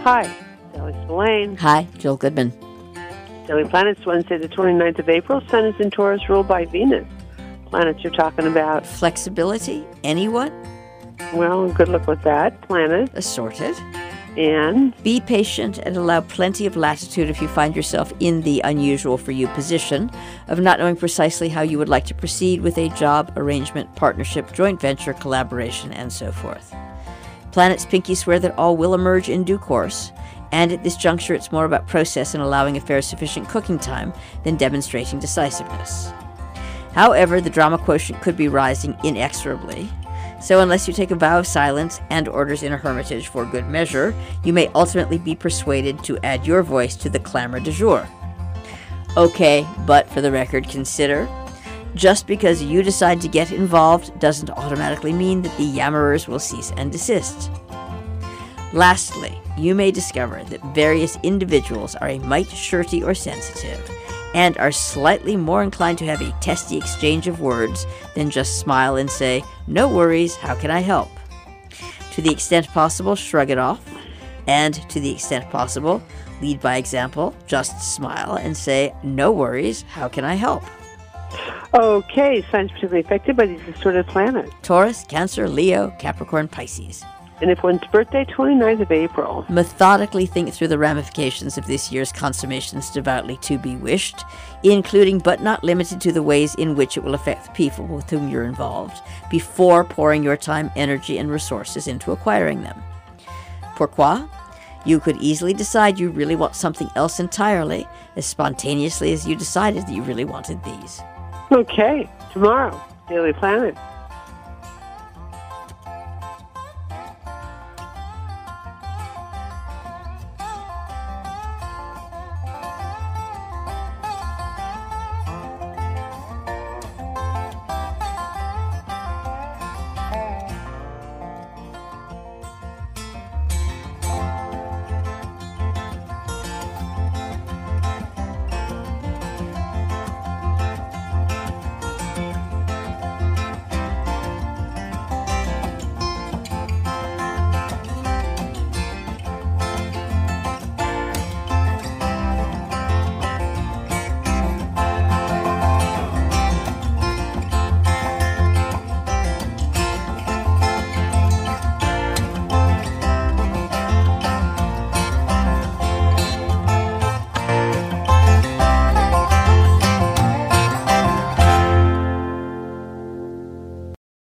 Hi, Sally Spillane. Hi, Jill Goodman. Daily Planets, Wednesday the 29th of April. Sun is in Taurus, ruled by Venus. Planets you're talking about. Flexibility? Anyone? Well, good luck with that. Planet. Assorted. And? Be patient and allow plenty of latitude if you find yourself in the unusual for you position of not knowing precisely how you would like to proceed with a job, arrangement, partnership, joint venture, collaboration, and so forth. Planets pinky swear that all will emerge in due course, and at this juncture it's more about process and allowing affairs sufficient cooking time than demonstrating decisiveness. However, the drama quotient could be rising inexorably, so unless you take a vow of silence and orders in a hermitage for good measure, you may ultimately be persuaded to add your voice to the clamor du jour. Okay, but for the record, consider, just because you decide to get involved doesn't automatically mean that the yammerers will cease and desist. Lastly, you may discover that various individuals are a mite shirty or sensitive, and are slightly more inclined to have a testy exchange of words than just smile and say, "No worries, how can I help?" To the extent possible, shrug it off, and to the extent possible, lead by example, just smile and say, "No worries, how can I help?" Okay, signs particularly affected by these assorted planets. Taurus, Cancer, Leo, Capricorn, Pisces. And if one's birthday, 29th of April. Methodically think through the ramifications of this year's consummations devoutly to be wished, including but not limited to the ways in which it will affect the people with whom you're involved, before pouring your time, energy, and resources into acquiring them. Pourquoi? You could easily decide you really want something else entirely, as spontaneously as you decided that you really wanted these. Okay, tomorrow, Daily Planet.